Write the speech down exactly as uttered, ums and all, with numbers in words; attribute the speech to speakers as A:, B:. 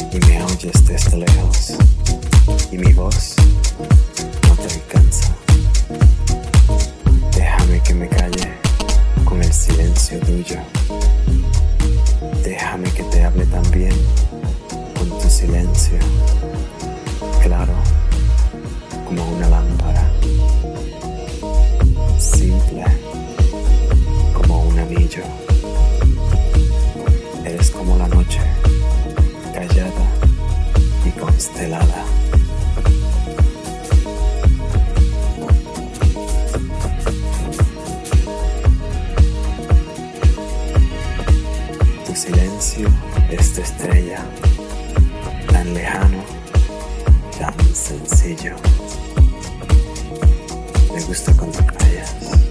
A: y me oyes desde lejos, y mi voz no te alcanza. Déjame que me calle con el silencio tuyo. Déjame que te hable también con tu silencio, claro como una lámpara, simple como un anillo. Eres como la noche, callada y constelada. Tu silencio es de estrella, tan lejano, tan sencillo. Me gusta cuando callas.